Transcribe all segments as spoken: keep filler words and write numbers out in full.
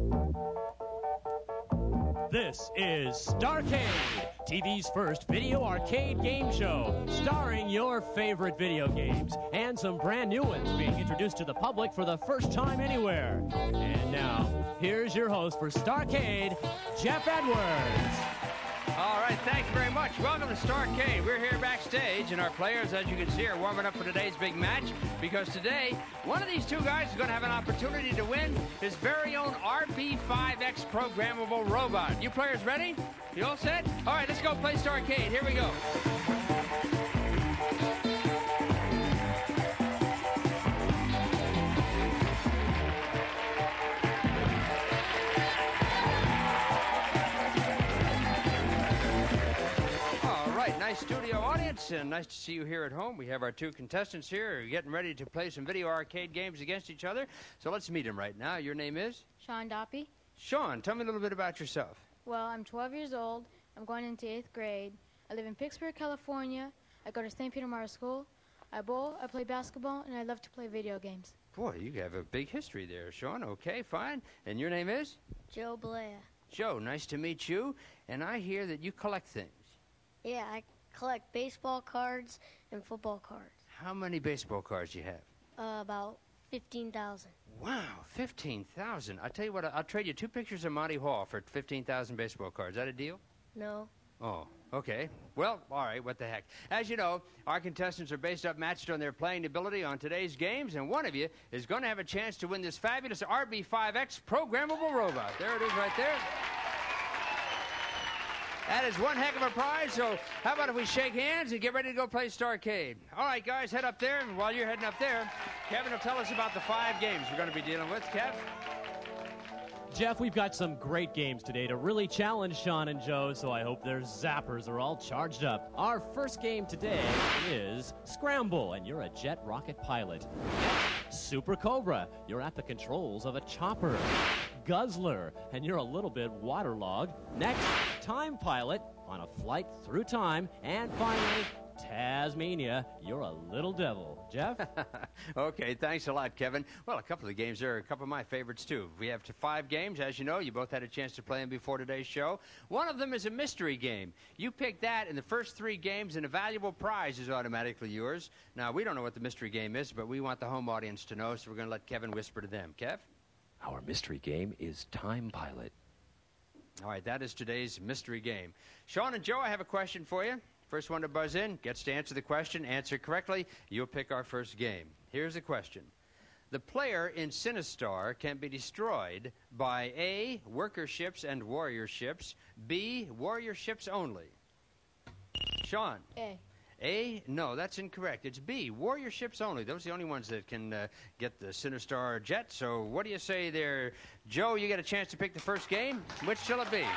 This is Starcade, T V's first video arcade game show, starring your favorite video games and some brand new ones being introduced to the public for the first time anywhere. And now, here's your host for Starcade, Jeff Edwards. All right, thanks very much. Welcome to Starcade. We're here backstage, and our players, as you can see, are warming up for today's big match, because today, one of these two guys is going to have an opportunity to win his very own R B five X programmable robot. You players ready? You all set? All right, let's go play Starcade. Here we go. Nice studio audience, and nice to see you here at home. We have our two contestants here getting ready to play some video arcade games against each other. So let's meet them right now. Your name is? Sean Doppy. Sean, tell me a little bit about yourself. Well, I'm twelve years old. I'm going into eighth grade. I live in Pittsburgh, California. I go to Saint Peter Mars School. I bowl, I play basketball, and I love to play video games. Boy, you have a big history there, Sean. Okay, fine. And your name is? Joe Blair. Joe, nice to meet you. And I hear that you collect things. Yeah, I collect baseball cards and football cards. How many baseball cards do you have? Uh, about fifteen thousand. Wow, fifteen thousand. I'll tell you what, I'll trade you two pictures of Monty Hall for fifteen thousand baseball cards. Is that a deal? No. Oh, okay. Well, all right, what the heck. As you know, our contestants are based up matched on their playing ability on today's games, and one of you is going to have a chance to win this fabulous R B five X programmable robot. There it is right there. That is one heck of a prize, so how about if we shake hands and get ready to go play Starcade? All right, guys, head up there, and while you're heading up there, Kevin will tell us about the five games we're going to be dealing with. Kev? Jeff, we've got some great games today to really challenge Sean and Joe, so I hope their zappers are all charged up. Our first game today is Scramble, and you're a jet rocket pilot. Super Cobra, you're at the controls of a chopper. Guzzler, and you're a little bit waterlogged. Next, Time Pilot, on a flight through time. And finally, Tasmania, you're a little devil. Jeff? Okay, thanks a lot, Kevin. Well, a couple of the games are a couple of my favorites, too. We have five games, as you know. You both had a chance to play them before today's show. One of them is a mystery game. You pick that in the first three games, and a valuable prize is automatically yours. Now, we don't know what the mystery game is, but we want the home audience to know, so we're going to let Kevin whisper to them. Kev? Our mystery game is Time Pilot. All right, that is today's mystery game. Sean and Joe, I have a question for you. First one to buzz in gets to answer the question. Answer correctly, you'll pick our first game. Here's the question. The player in Sinistar can be destroyed by A, worker ships and warrior ships, B, warrior ships only. Sean? A. A? No, that's incorrect. It's B, warrior ships only. Those are the only ones that can uh, get the Sinistar jet. So what do you say there? Joe, you get a chance to pick the first game. Which shall it be? Uh,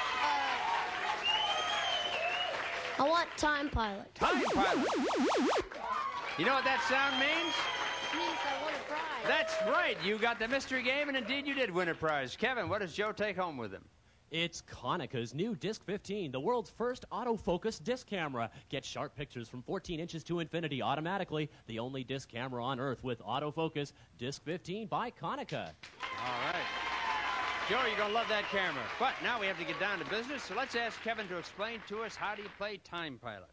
I want Time Pilot. Time Pilot. You know what that sound means? It means I won a prize. That's right. You got the mystery game, and indeed you did win a prize. Kevin, what does Joe take home with him? It's Konicka's new Disc fifteen, the world's first autofocus disc camera. Get sharp pictures from fourteen inches to infinity automatically. The only disc camera on Earth with autofocus. Disc fifteen by Konica. All right. Joe, you're going to love that camera. But now we have to get down to business, so let's ask Kevin to explain to us, how do you play Time Pilot?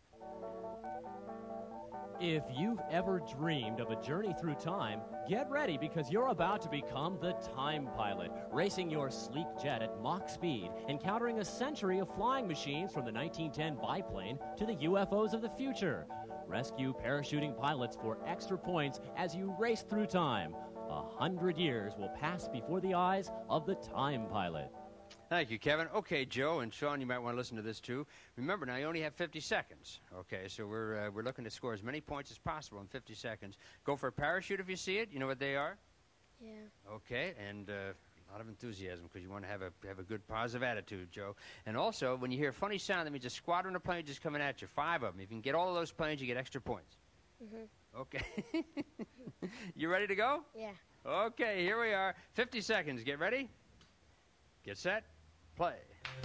If you've ever dreamed of a journey through time, get ready, because you're about to become the Time Pilot, racing your sleek jet at Mach speed, encountering a century of flying machines from the nineteen ten biplane to the U F Os of the future. Rescue parachuting pilots for extra points as you race through time. A hundred years will pass before the eyes of the Time Pilot. Thank you, Kevin. Okay, Joe and Sean, you might want to listen to this, too. Remember, now, you only have fifty seconds. Okay, so we're, uh, we're looking to score as many points as possible in fifty seconds. Go for a parachute if you see it. You know what they are? Yeah. Okay, and uh, a lot of enthusiasm, because you want to have a, have a good positive attitude, Joe. And also, when you hear a funny sound, that means a squadron of planes just coming at you. Five of them. If you can get all of those planes, you get extra points. Mm-hmm. Okay. You ready to go? Yeah. Okay, here we are. fifty seconds. Get ready. Get set. Play.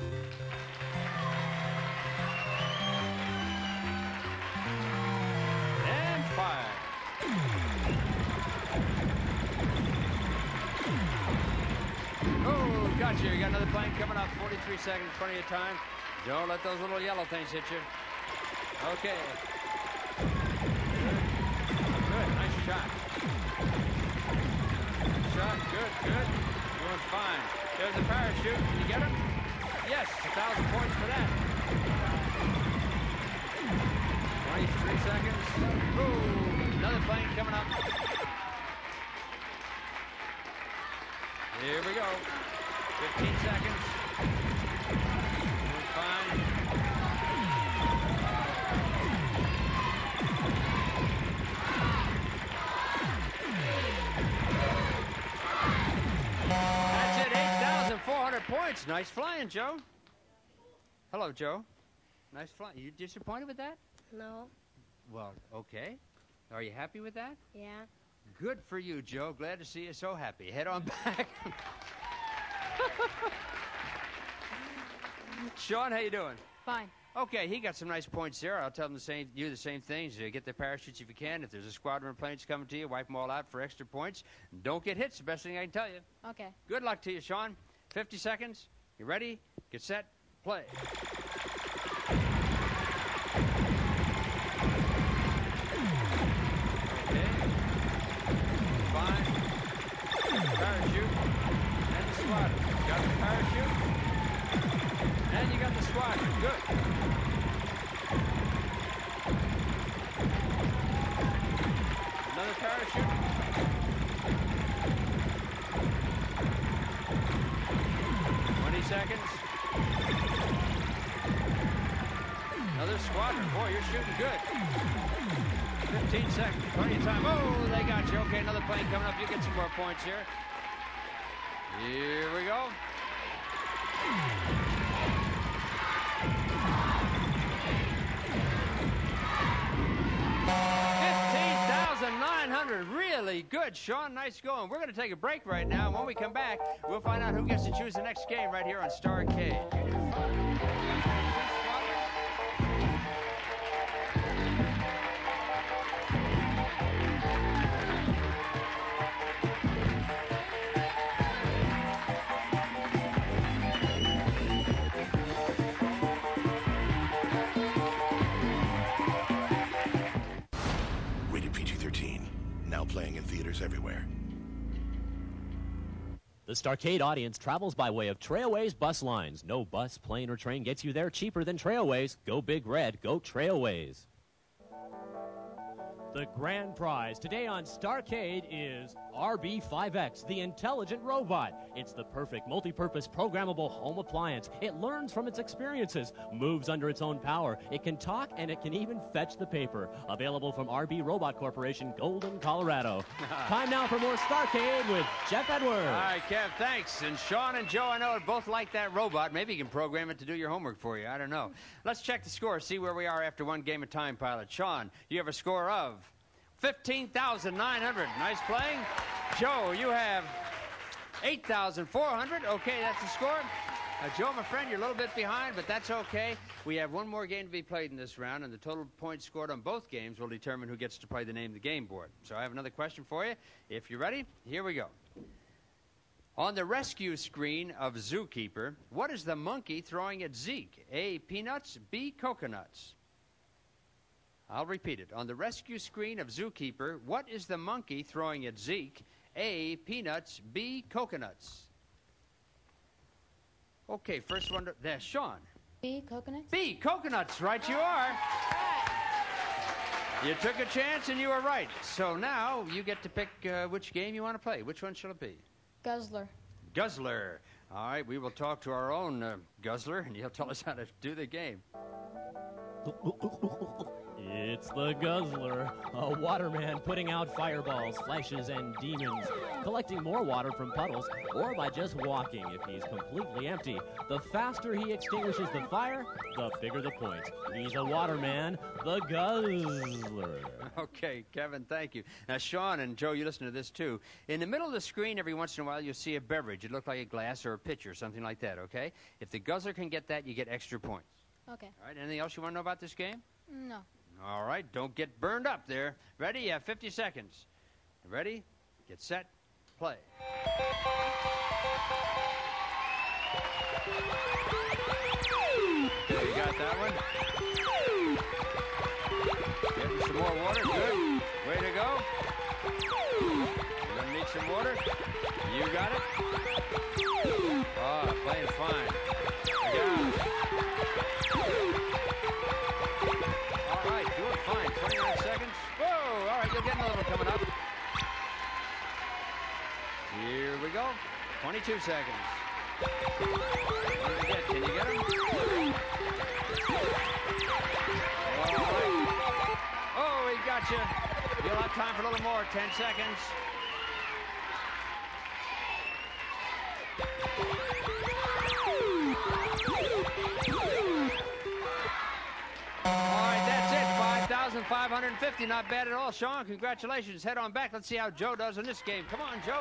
And fire. Oh! got you. You got another plane coming up. forty-three seconds, plenty of time. Don't let those little yellow things hit you. Okay. Good. Nice shot. Shot. Good, good. Doing fine. There's the parachute. Can you get him? Yes. A thousand points for that. twenty-three seconds. Ooh. Another plane coming up. Here we go. fifteen seconds. Doing fine. That's it, eight thousand four hundred points. Nice flying, Joe. Hello, Joe. Nice flying. You disappointed with that? No. Well, okay. Are you happy with that? Yeah. Good for you, Joe. Glad to see you so happy. Head on back. Sean, how you doing? Fine. Okay, he got some nice points there. I'll tell them the same, you the same things. Uh, get their parachutes if you can. If there's a squadron of planes coming to you, wipe them all out for extra points. Don't get hit. It's the best thing I can tell you. Okay. Good luck to you, Sean. fifty seconds. You ready? Get set. Play. Okay. Fine. Parachute. And the squadron. Got the parachute. And you got the squadron. Good. Another parachute. twenty seconds. Another squadron. Boy, you're shooting good. fifteen seconds. Plenty of time. Oh, they got you. Okay, another plane coming up. You get some more points here. Here we go. fifteen thousand nine hundred. Really good, Sean. Nice going. We're going to take a break right now. When we come back, we'll find out who gets to choose the next game right here on Starcade. P G thirteen, now playing in theaters everywhere. The Starcade audience travels by way of Trailways bus lines. No bus, plane, or train gets you there cheaper than Trailways. Go Big Red, go Trailways. The grand prize today on Starcade is R B five X, the intelligent robot. It's the perfect multi-purpose programmable home appliance. It learns from its experiences, moves under its own power. It can talk, and it can even fetch the paper. Available from R B Robot Corporation, Golden, Colorado. Time now for more Starcade with Jeff Edwards. All right, Kev, thanks. And Sean and Joe, I know, both like that robot. Maybe you can program it to do your homework for you. I don't know. Let's check the score, see where we are after one game of Time Pilot. Sean, you have a score of fifteen thousand nine hundred. Nice playing. Joe, you have eight thousand four hundred. Okay, that's the score. Uh, Joe, my friend, you're a little bit behind, but that's okay. We have one more game to be played in this round, and the total points scored on both games will determine who gets to play the name of the game board. So I have another question for you. If you're ready, here we go. On the rescue screen of Zookeeper, what is the monkey throwing at Zeke? A, peanuts, B, coconuts. I'll repeat it. On the rescue screen of Zookeeper, what is the monkey throwing at Zeke? A, peanuts, B, coconuts. Okay, first one. To, there's Sean. B, coconuts? B, coconuts. Right you are. You took a chance and you were right. So now you get to pick uh, which game you want to play. Which one shall it be? Guzzler. Guzzler. All right, we will talk to our own uh, Guzzler, and he'll tell us how to do the game. It's the Guzzler, a waterman putting out fireballs, flashes, and demons, collecting more water from puddles, or by just walking if he's completely empty. The faster he extinguishes the fire, the bigger the point. He's a waterman, the Guzzler. Okay, Kevin, thank you. Now, Sean and Joe, you listen to this, too. In the middle of the screen, every once in a while, you'll see a beverage. It looks like a glass or a pitcher, something like that, okay? If the Guzzler can get that, you get extra points. Okay. All right, anything else you want to know about this game? No. All right, don't get burned up there. Ready? You have fifty seconds. Ready? Get set. Play. got that one. Getting some more water. Good. Way to go. You're going to need some water. You got it. Oh, playing fine. Yeah. All right, doing fine. twenty-nine seconds. Whoa! All right, you'll get another one coming up. Here we go. twenty-two seconds. What did you get? Can you get him? All right. Oh, he got you. You'll have time for a little more. ten seconds. All right, that's it. five thousand five hundred fifty. Not bad at all. Sean, congratulations. Head on back. Let's see how Joe does in this game. Come on, Joe.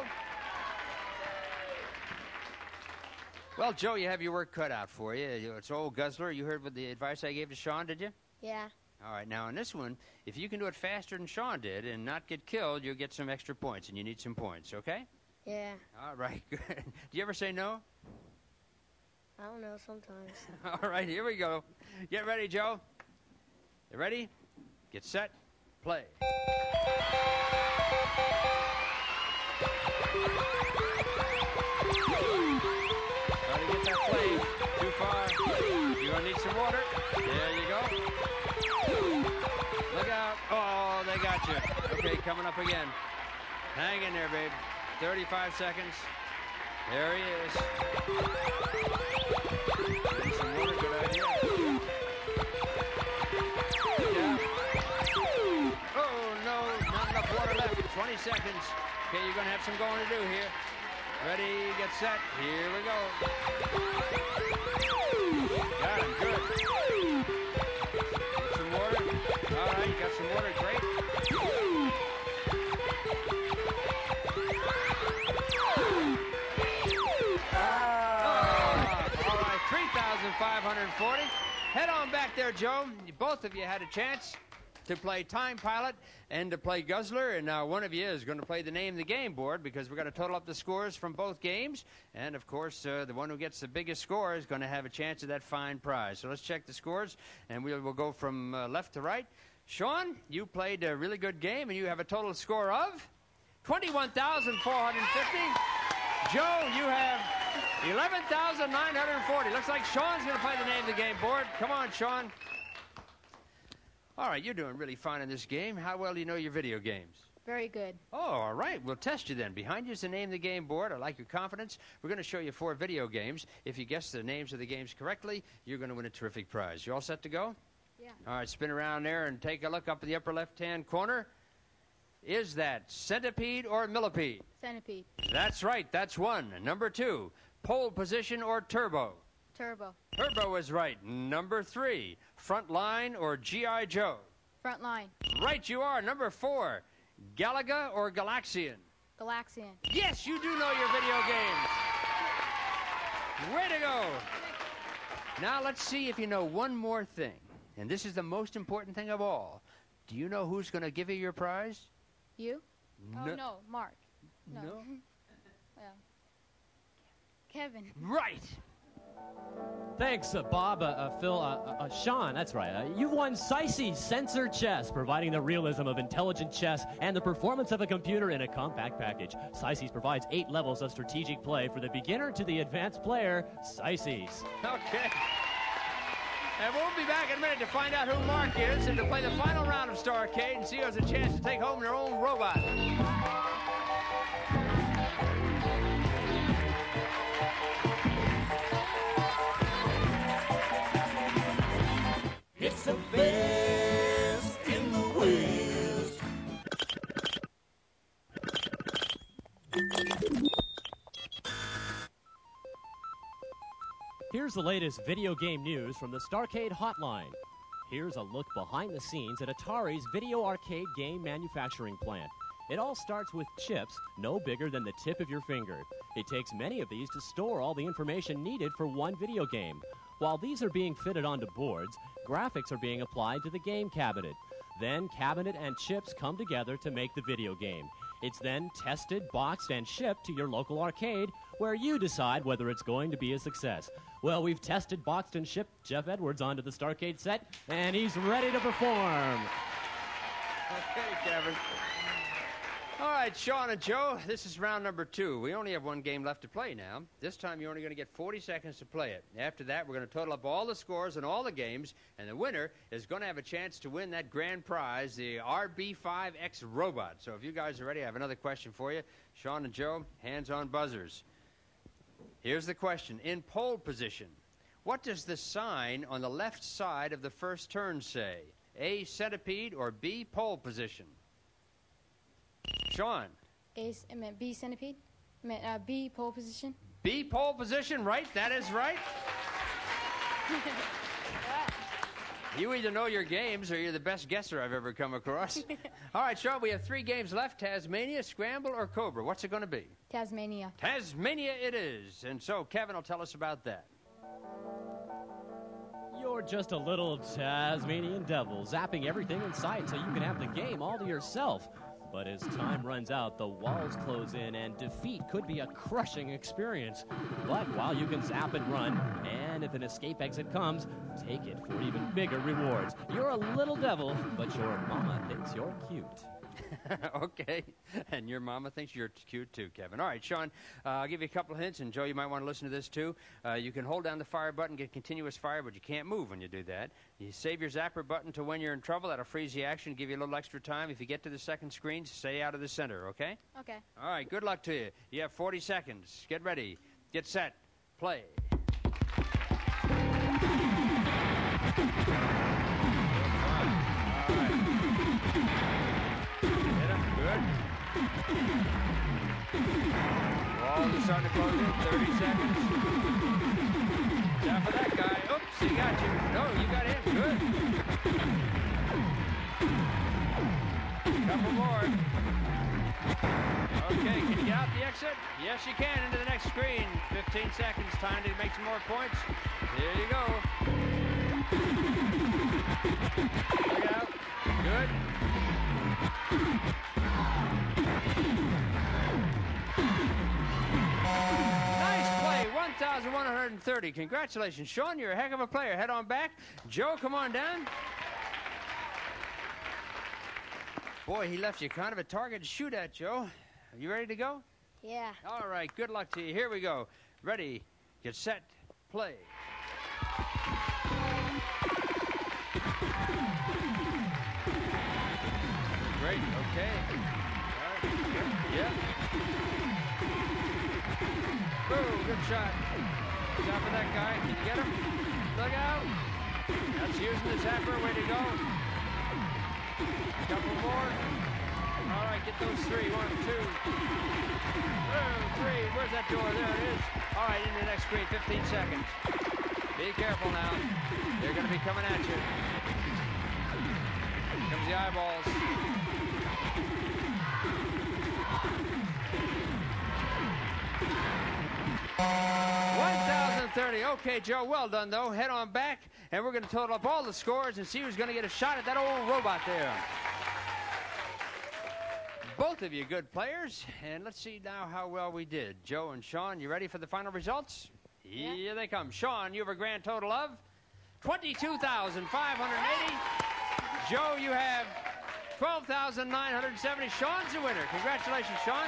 Well, Joe, you have your work cut out for you. It's old Guzzler. You heard what the advice I gave to Sean, did you? Yeah. All right, now in this one, if you can do it faster than Sean did and not get killed, you'll get some extra points, and you need some points, okay? Yeah. All right, good. Do you ever say no? I don't know, sometimes. All right, here we go. Get ready, Joe. You ready? Get set. Play. Try to get that flame. Too far. You're going to need some water. There you go. Look out. Oh, they got you. Okay, coming up again. Hang in there, babe. thirty-five seconds. There he is. Need some water. Good idea. Yeah. Oh, no. Not enough water left. twenty seconds. Okay, you're going to have some going to do here. Ready, get set. Here we go. Got him. Good. Get some water. All right, you got some water. Great. Ah, all right, three thousand five hundred forty. Head on back there, Joe. Both of you had a chance to play Time Pilot and to play Guzzler, and now one of you is going to play the name of the game board because we're going to total up the scores from both games, and of course uh, the one who gets the biggest score is going to have a chance at that fine prize. So let's check the scores, and we'll, we'll go from uh, left to right. Sean, you played a really good game, and you have a total score of twenty-one thousand four hundred fifty. Joe, you have eleven thousand nine hundred forty. Looks like Sean's going to play the name of the game board. Come on, Sean. All right, you're doing really fine in this game. How well do you know your video games? Very good. Oh, all right. We'll test you then. Behind you is the name of the game board. I like your confidence. We're going to show you four video games. If you guess the names of the games correctly, you're going to win a terrific prize. You all set to go? Yeah. All right, spin around there and take a look up in the upper left-hand corner. Is that centipede or millipede? Centipede. That's right. That's one. Number two, pole position or turbo? Turbo. Turbo is right. Number three, front line or G I. Joe? Front line. Right you are. Number four, Galaga or Galaxian? Galaxian. Yes, you do know your video games. Way to go. Now let's see if you know one more thing. And this is the most important thing of all. Do you know who's going to give you your prize? You? No. Oh, no. Mark. No. No? Well, Kevin. Right. Thanks, uh, Bob, uh, uh, Phil, uh, uh, uh, Sean, that's right. Uh, you've won Sicey Sensor Chess, providing the realism of intelligent chess and the performance of a computer in a compact package. Sicey's provides eight levels of strategic play for the beginner to the advanced player. Sicey's. Okay. And we'll be back in a minute to find out who Mark is and to play the final round of Starcade and see who has a chance to take home their own robot. It's the best in the West. Here's the latest video game news from the Starcade Hotline. Here's a look behind the scenes at Atari's video arcade game manufacturing plant. It all starts with chips no bigger than the tip of your finger. It takes many of these to store all the information needed for one video game. While these are being fitted onto boards, graphics are being applied to the game cabinet. Then cabinet and chips come together to make the video game. It's then tested, boxed, and shipped to your local arcade, where you decide whether it's going to be a success. Well, we've tested, boxed, and shipped Jeff Edwards onto the Starcade set, and he's ready to perform. Okay, Kevin. All right, Sean and Joe, this is round number two. We only have one game left to play now. This time you're only going to get forty seconds to play it. After that, we're going to total up all the scores in all the games, and the winner is going to have a chance to win that grand prize, the R B five X robot. So if you guys are ready, I have another question for you. Sean and Joe, hands on buzzers. Here's the question. In pole position, what does the sign on the left side of the first turn say? A, centipede, or B, pole position? Sean. A, I meant B, centipede. I meant uh, B, pole position. B, pole position, right? That is right. You either know your games or you're the best guesser I've ever come across. All right, Sean, we have three games left. Tasmania, Scramble, or Cobra. What's it going to be? Tasmania. Tasmania it is. And so Kevin will tell us about that. You're just a little Tasmanian devil, zapping everything in sight so you can have the game all to yourself. But as time runs out, the walls close in, and defeat could be a crushing experience. But while you can zap and run, and if an escape exit comes, take it for even bigger rewards. You're a little devil, but your mama thinks you're cute. Okay, and your mama thinks you're cute too, Kevin. All right, Sean, uh, I'll give you a couple of hints, and Joe, you might want to listen to this too. Uh, you can hold down the fire button, get continuous fire, but you can't move when you do that. You save your zapper button to when you're in trouble. That'll freeze the action, give you a little extra time. If you get to the second screen, stay out of the center, okay? Okay. All right, good luck to you. You have forty seconds. Get ready. Get set. Play. Walls are starting to close in. thirty seconds. Down for that guy. Oops, he got you. No, you got him. Good. Couple more. Okay, can you get out the exit? Yes, you can. Into the next screen. fifteen seconds. Time to make some more points. Here you go. Look out. Good. Nice play, one thousand one hundred thirty. Congratulations, Sean. You're a heck of a player. Head on back. Joe, come on down. Boy, he left you kind of a target to shoot at, Joe. Are you ready to go? Yeah. All right, good luck to you. Here we go. Ready, get set, play. Great, okay. All right. Yeah. Boom, good shot. Watch out for that guy. Can you get him? Look out. That's using the zapper. Way to go. A couple more. All right, get those three. One, two. Boom, three. Where's that door? There it is. All right, into the next screen. fifteen seconds. Be careful now. They're going to be coming at you. Here comes the eyeballs. one thousand thirty. Okay, Joe, well done, though. Head on back, and we're going to total up all the scores and see who's going to get a shot at that old robot there. Both of you good players, and let's see now how well we did. Joe and Sean, you ready for the final results? Yeah. Here they come. Sean, you have a grand total of twenty-two thousand five hundred eighty. Joe, you have twelve thousand nine hundred seventy. Sean's the winner. Congratulations, Sean.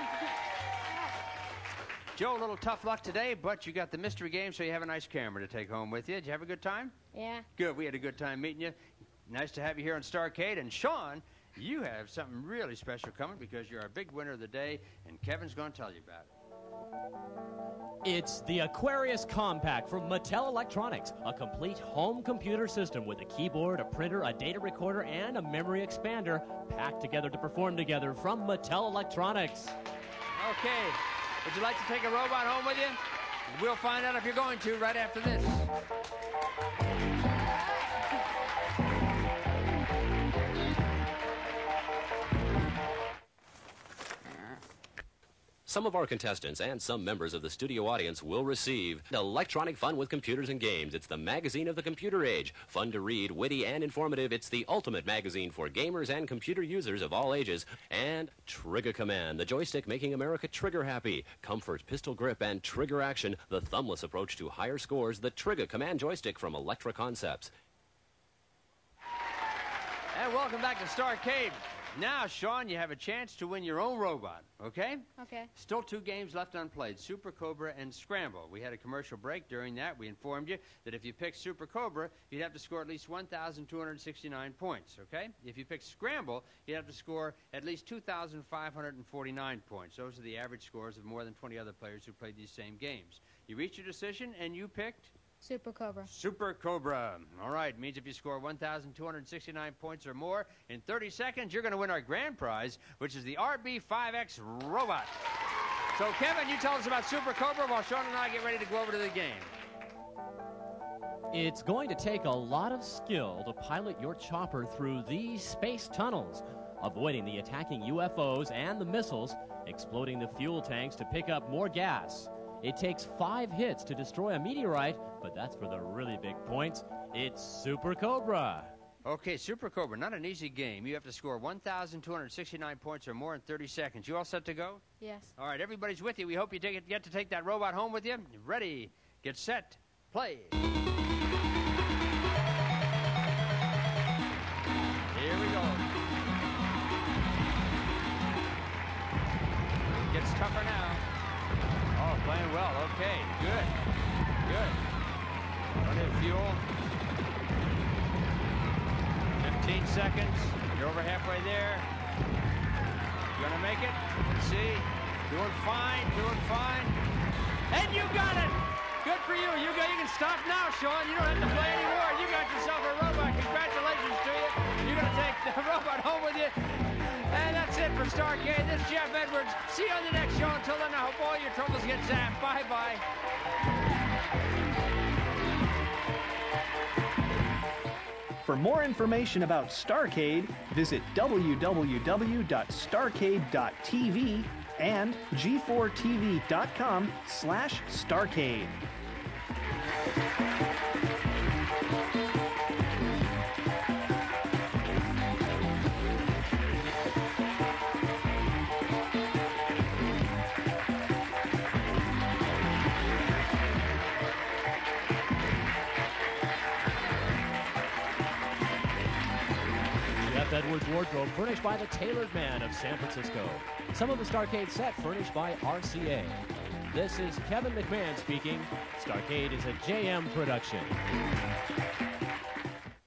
Joe, a little tough luck today, but you got the mystery game, so you have a nice camera to take home with you. Did you have a good time? Yeah. Good. We had a good time meeting you. Nice to have you here on Starcade. And Sean, you have something really special coming because you're our big winner of the day, and Kevin's going to tell you about it. It's the Aquarius Compact from Mattel Electronics, a complete home computer system with a keyboard, a printer, a data recorder, and a memory expander packed together to perform together from Mattel Electronics. Okay. Would you like to take a robot home with you? We'll find out if you're going to right after this. some of our contestants and some members of the studio audience will receive electronic fun with computers and games. It's the magazine of the computer age. Fun to read, witty, and informative. It's the ultimate magazine for gamers and computer users of all ages. And Trigger Command, the joystick making America trigger happy. Comfort, pistol grip, and trigger action. The thumbless approach to higher scores. The Trigger Command joystick from Electra Concepts. And welcome back to Starcade. Now, Sean, you have a chance to win your own robot, okay? Okay. Still two games left unplayed, Super Cobra and Scramble. We had a commercial break. During that, we informed you that if you picked Super Cobra, you'd have to score at least one thousand two hundred sixty-nine points, okay? If you picked Scramble, you'd have to score at least two thousand five hundred forty-nine points. Those are the average scores of more than twenty other players who played these same games. You reached your decision, and you picked? Super Cobra. Super Cobra. All right, means if you score one thousand two hundred sixty-nine points or more in thirty seconds, you're going to win our grand prize, which is the R B five X robot. So, Kevin, you tell us about Super Cobra while Sean and I get ready to go over to the game. It's going to take a lot of skill to pilot your chopper through these space tunnels, avoiding the attacking U F Os and the missiles, exploding the fuel tanks to pick up more gas. It takes five hits to destroy a meteorite, but that's for the really big points. It's Super Cobra. Okay, Super Cobra, not an easy game. You have to score one thousand two hundred sixty-nine points or more in thirty seconds. You all set to go? Yes. All right, everybody's with you. We hope you take it, get to take that robot home with you. Ready, get set, play. Here we go. It gets tougher now. Oh, playing well. Okay, good. Good. Plenty of fuel. fifteen seconds. You're over halfway there. You gonna make it? Let's see. Doing fine, doing fine. And you got it! Good for you. You, got, you can stop now, Sean. You don't have to play anymore. You got yourself a robot. Congratulations to you. You're gonna take the robot home with you. And that's it for Starcade. This is Jeff Edwards. See you on the next show. Until then, I hope all your troubles get zapped. Bye-bye. For more information about Starcade, visit w w w dot starcade dot t v and g four t v dot com slash Starcade. Edwards wardrobe furnished by the Tailored Man of San Francisco. Some of the Starcade set furnished by R C A. This is Kevin McMahon speaking. Starcade is a J M production.